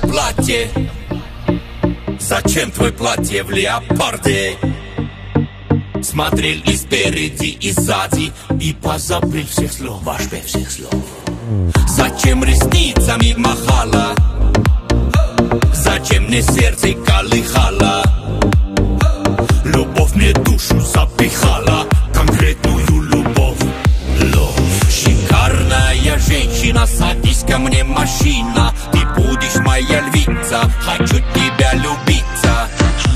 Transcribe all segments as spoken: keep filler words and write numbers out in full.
платье? Зачем твое платье в леопарде? Смотрел и спереди, и сзади, и позабыл всех слов, вообще всех слов. Зачем ресницами махала? Зачем мне сердце колыхало? Любовь мне душу запихала, конкретную любовь. Love. Шикарная женщина, садись ко мне, машина. Ты будешь моя львица, хочу тебя любиться.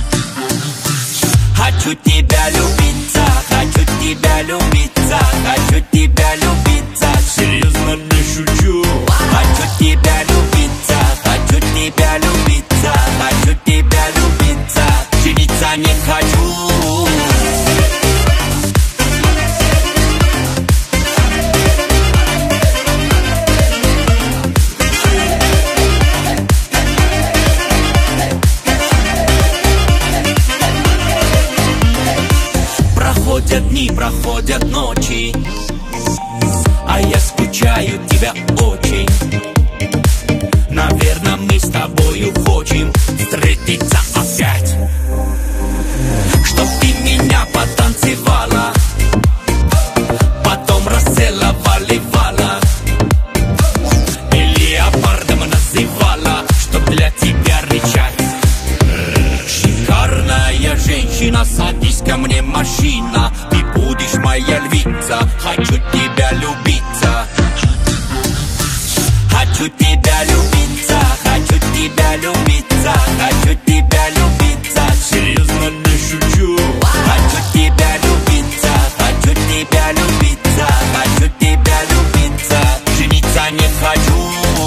Хочу тебя любиться, хочу тебя любиться, хочу тебя любиться. Серьезно не шучу. Хочу тебя любиться, хочу тебя любиться, хочу тебя любиться. Жениться не хочу. Проходят дни, проходят ночи, а я скучаю тебя очень. Наверное, мы с тобою хотим встретиться опять, чтоб ты меня потанцевала, потом расцеловали вала, и леопардом называла, чтоб для тебя рычать. Шикарная женщина, садись ко мне, машина. Ты будешь моя львица, хочу тебя любиться. Хочу тебя любиться, хочу тебя любиться, хочу тебя любиться. Серьезно не шучу. Хочу тебя любиться, хочу тебя любиться, хочу тебя любиться. Жениться не хочу.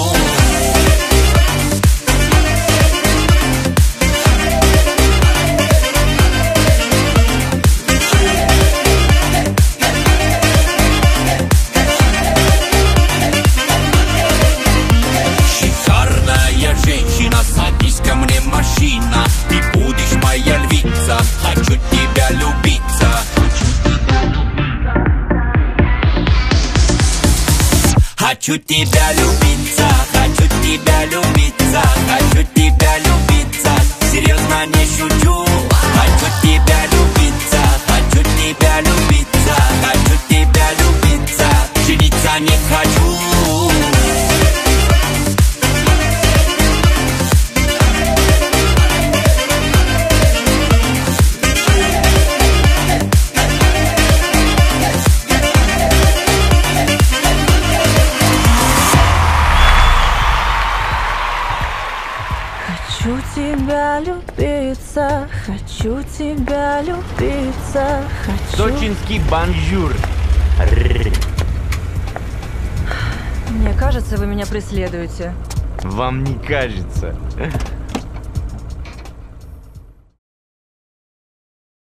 Садись ко мне, машина. Ты будешь моя львица, хочу тебя любиться. Хочу тебя любиться, хочу тебя любиться, хочу тебя любиться. Серьезно не шучу. Хочу тебя любиться, хочу тебя любиться, хочу тебя любиться. Жениться не хочу. Хочу тебя любиться, хочу тебя любиться, хочу... Сочинский бонжур. Мне кажется, вы меня преследуете. Вам не кажется.